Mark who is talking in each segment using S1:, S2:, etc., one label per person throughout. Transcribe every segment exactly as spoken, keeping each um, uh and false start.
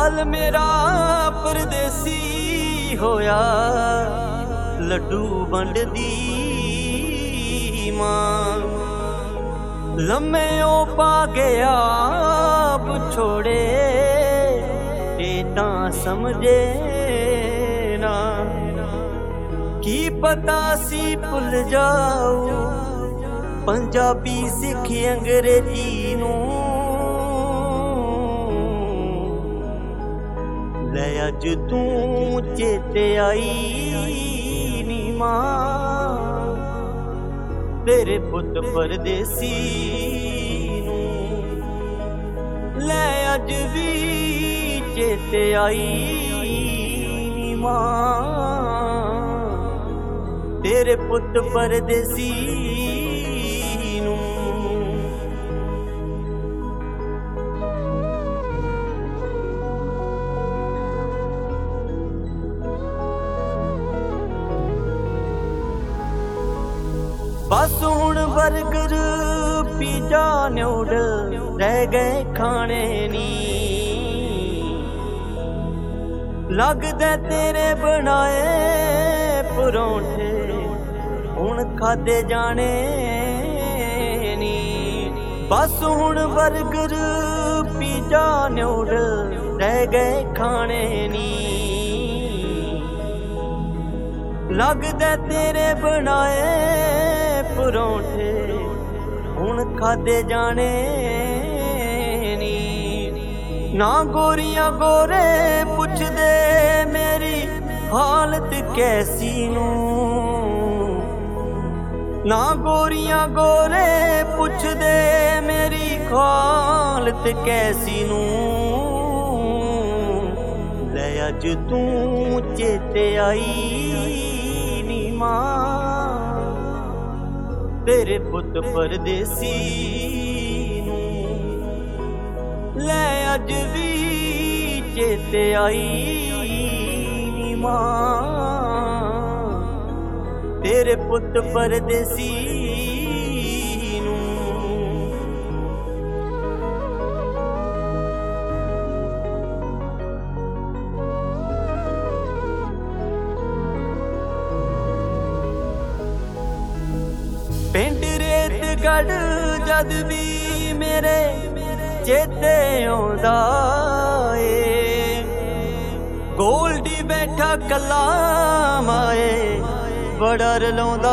S1: ਲਾਲ ਮੇਰਾ ਪਰਦੇਸੀ ਹੋਇਆ, ਲੱਡੂ ਵੰਡਦੀ ਮਾਂ। ਲੰਮੇ ਉਹ ਪਾ ਗਿਆ ਵਿਛੋੜੇ, ਇਹ ਤਾਂ ਸਮਝੇ ਨਾ। ਕੀ ਪਤਾ ਸੀ ਭੁੱਲ ਜਾਊ ਪੰਜਾਬੀ ਸਿੱਖ ਅੰਗਰੇਜ਼ੀ ਨੂੰ। ਲੈ ਅੱਜ ਤੂੰ ਚੇਤੇ ਆਈ ਨੀ ਮਾਂ, ਤੇਰੇ ਪੁੱਤ ਪਰਦੇਸੀ ਨੂੰ। ਲੈ ਅੱਜ ਵੀ ਚੇਤੇ ਆਈ ਨੀ ਮਾਂ, ਤੇਰੇ ਪੁੱਤ ਪਰਦੇਸੀ ਨੂੰ। ਬਸ ਹੁਣ ਬਰਗਰ ਪੀਜ਼ਾ ਨਿਊਡਲ ਰਹਿ ਗਏ ਖਾਣੇ ਨੀ। ਲੱਗਦਾ ਤੇਰੇ ਬਣਾਏ ਪਰੌਂਠੇ ਹੁਣ ਖਾਦੇ ਜਾਣੇ ਨੀ। ਬਸ ਹੁਣ ਬਰਗਰ ਪੀਜ਼ਾ ਨਿਊਡਲ ਰਹਿ ਗਏ ਖਾਣੇ ਨੀ। ਲੱਗਦਾ ਤੇਰੇ ਬਣਾਏ ਪਰੌਂਠੇ ਹੁਣ ਖਾਦੇ ਜਾਣੇ ਨੀ। ਨਾ ਗੋਰੀਆਂ ਗੋਰੇ ਪੁੱਛਦੇ ਮੇਰੀ ਹਾਲਤ ਕੈਸੀ ਨੂੰ। ਨਾ ਗੋਰੀਆਂ ਗੋਰੇ ਪੁੱਛਦੇ ਮੇਰੀ ਹਾਲਤ ਕੈਸੀ ਨੂੰ। ਲੈ ਅੱਜ ਤੂੰ ਚੇਤੇ ਆਈ ਨੀ ਮਾਂ, ਤੇਰੇ ਪੁੱਤ ਪਰਦੇਸੀ ਨੂੰ। ਲੈ ਅੱਜ ਵੀ ਚੇਤੇ ਆਈ ਨੀ ਮਾਂ, ਤੇਰੇ ਪੁੱਤ ਪਰਦੇਸੀ ਨੂੰ। ਪਿੰਡ ਰੇਤਗੜ੍ਹ ਜਦ ਵੀ ਮੇਰੇ ਚੇਤੇ ਆਉਂਦਾ ਏ। ਗੋਲਡੀ ਬੈਠਾ ਕੱਲਾ ਮਾਏ ਬੜਾ ਰਲਾਉਂਦਾ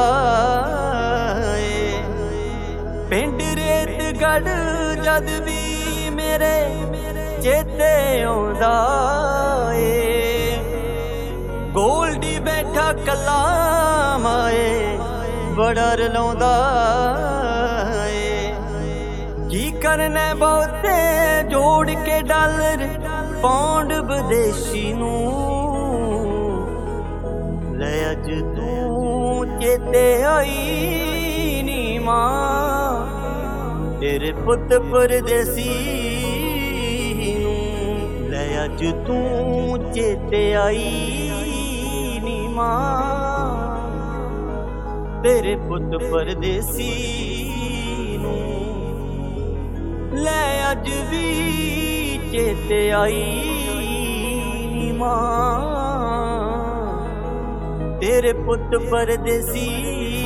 S1: ਏ। ਪਿੰਡ ਰੇਤਗੜ੍ਹ ਜਦ ਵੀ ਮੇਰੇ ਚੇਤੇ ਆਉਂਦਾ ਏ। ਗੋਲਡੀ ਬੈਠਾ ਕੱਲਾ ਮਾਏ ਬੜਾ ਰਲਾਉਂਦਾ ਏ। ਕੀ ਕਰਨਾ ਬਹੁਤੇ ਜੋੜ ਕੇ ਡਾਲਰ ਪੌਂਡ ਵਿਦੇਸ਼ੀ ਨੂੰ। ਲੈ ਅੱਜ ਤੂੰ ਚੇਤੇ ਆਈ ਨੀ ਮਾਂ, ਤੇਰੇ ਪੁੱਤ ਪਰਦੇਸੀ ਨੂੰ। ਲੈ ਅੱਜ ਤੂੰ ਚੇਤੇ ਆਈ ਨੀ ਮਾਂ, ਤੇਰੇ ਪੁੱਤ ਪਰਦੇਸੀ ਨੂੰ। ਲੈ ਅੱਜ ਵੀ ਚੇਤੇ ਆਈ ਨੀ ਮਾਂ, ਤੇਰੇ ਪੁੱਤ ਪਰਦੇਸੀ